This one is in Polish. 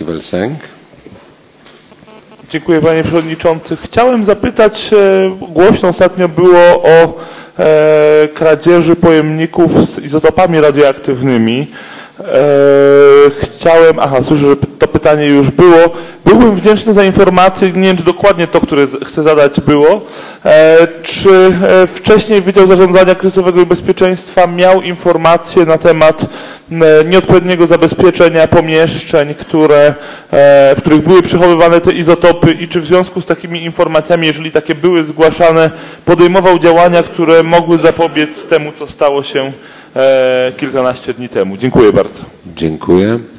Paweł Sęk. Dziękuję, panie przewodniczący. Chciałem zapytać, głośno ostatnio było o kradzieży pojemników z izotopami radioaktywnymi. Słyszę, że to pytanie już było. Byłbym wdzięczny za informację, nie wiem, czy dokładnie to, które chcę zadać, było. Czy wcześniej Wydział Zarządzania Kryzysowego i Bezpieczeństwa miał informacje na temat nieodpowiedniego zabezpieczenia pomieszczeń, w których były przechowywane te izotopy i czy w związku z takimi informacjami, jeżeli takie były zgłaszane, podejmował działania, które mogły zapobiec temu, co stało się kilkanaście dni temu? Dziękuję bardzo. Dziękuję.